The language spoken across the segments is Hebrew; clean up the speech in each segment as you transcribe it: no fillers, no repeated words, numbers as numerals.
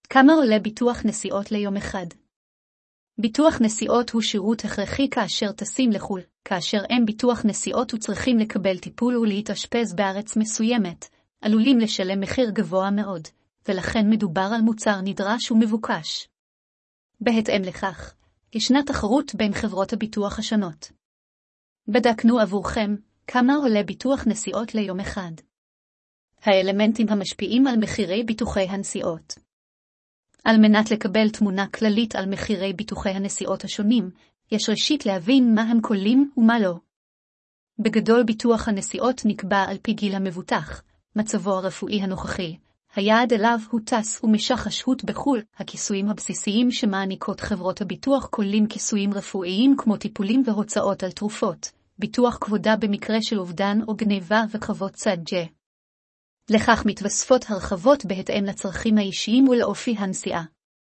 כמה עולה ביטוח נסיעות ליום אחד? ביטוח נסיעות הוא שירות הכרחי כאשר טסים לחו"ל. כאשר אין ביטוח נסיעות וצריכים לקבל טיפול ולהתאשפז בארץ מסוימת, עלולים לשלם מחיר גבוה מאוד, ולכן מדובר על מוצר נדרש ומבוקש. בהתאם לכך, ישנה תחרות בין חברות הביטוח השונות. בדקנו עבורכם כמה עולה ביטוח נסיעות ליום אחד. האלמנטים המשפיעים על מחירי ביטוחי הנסיעות. על מנת לקבל תמונה כללית על מחירי ביטוחי הנסיעות השונים, יש ראשית להבין מה הם כוללים ומה לא. בגדול ביטוח הנסיעות נקבע על פי גיל המבוטח, מצבו הרפואי הנוכחי, היעד אליו הוא טס ומשך השהות בחו"ל. הכיסויים הבסיסיים שמעניקות חברות הביטוח כוללים כיסויים רפואיים כמו טיפולים והוצאות על תרופות, ביטוח כבודה במקרה של אובדן או גניבה וחובות צד ג'. לכך מתווספות הרחבות בהתאם לצרכים האישיים ולאופי הנסיעה.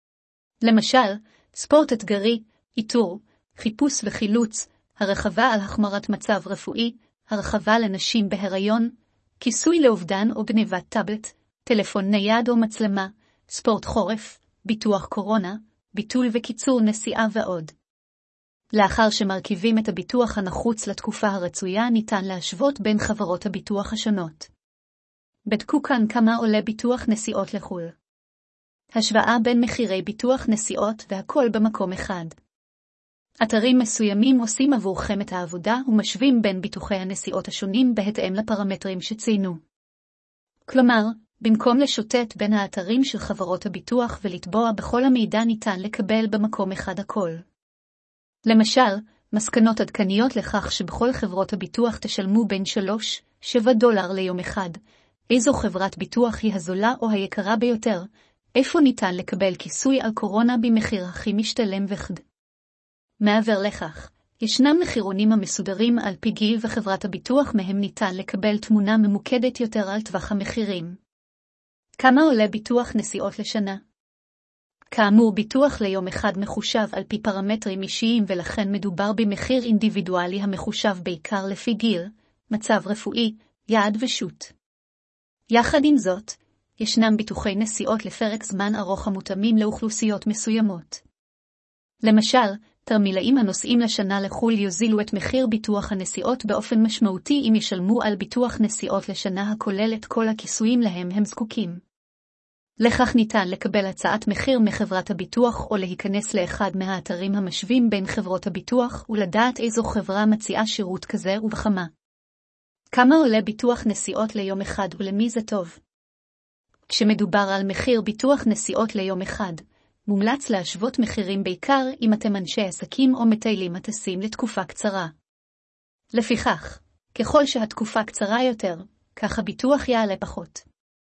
למשל, ספורט אתגרי, איתור, חיפוש וחילוץ, הרחבה על החמרת מצב רפואי, הרחבה לנשים בהיריון, כיסוי לאובדן או גניבת טאבלט, טלפון נייד או מצלמה, ספורט חורף, ביטוח קורונה, ביטול וקיצור נסיעה ועוד. לאחר שמרכיבים את הביטוח הנחוץ לתקופה הרצויה, ניתן להשוות בין חברות הביטוח השונות. בדקו כאן כמה עולה ביטוח נסיעות לחו"ל. השוואה בין מחירי ביטוח נסיעות והכל במקום אחד. אתרים מסוימים עושים עבורכם את העבודה ומשווים בין ביטוחי הנסיעות השונים בהתאם לפרמטרים שציינו. כלומר, במקום לשוטט בין האתרים של חברות הביטוח ולטבוע בכל המידע, ניתן לקבל במקום אחד הכל. למשל, מסקנות עדכניות לכך שבכל חברות הביטוח תשלמו בין $3-7 ליום אחד. איזו חברת ביטוח היא הזולה או היקרה ביותר? איפה ניתן לקבל כיסוי על קורונה במחיר הכי משתלם וכד. מעבר לכך, ישנם מחירונים המסודרים על פי גיל וחברת הביטוח, מהם ניתן לקבל תמונה ממוקדת יותר על טווח המחירים. כמה עולה ביטוח נסיעות לשנה? כאמור, ביטוח ליום אחד מחושב על פי פרמטרים אישיים, ולכן מדובר במחיר אינדיבידואלי המחושב בעיקר לפי גיל, מצב רפואי, יעד ושות. יחד עם זאת, ישנם ביטוחי נסיעות לפרק זמן ארוך המותאמים לאוכלוסיות מסוימות. למשל, תרמילאים הנוסעים לשנה לחו"ל יוזילו את מחיר ביטוח הנסיעות באופן משמעותי אם ישלמו על ביטוח נסיעות לשנה הכולל את כל הכיסויים להם הם זקוקים. לכך ניתן לקבל הצעת מחיר מחברת הביטוח או להיכנס לאחד מהאתרים המשווים בין חברות הביטוח ולדעת איזו חברה מציעה שירות כזה ובכמה. כמה עולה ביטוח נסיעות ליום אחד ולמי זה טוב? כשמדובר על מחיר ביטוח נסיעות ליום אחד, מומלץ להשוות מחירים בעיקר אם אתם אנשי עסקים או מטיילים הטסים לתקופה קצרה. לפיכך, ככל שהתקופה קצרה יותר, כך הביטוח יעלה פחות.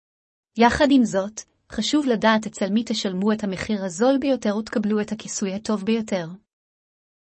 יחד עם זאת, חשוב לדעת אצל מי תשלמו את המחיר הזול ביותר ותקבלו את הכיסוי הטוב ביותר.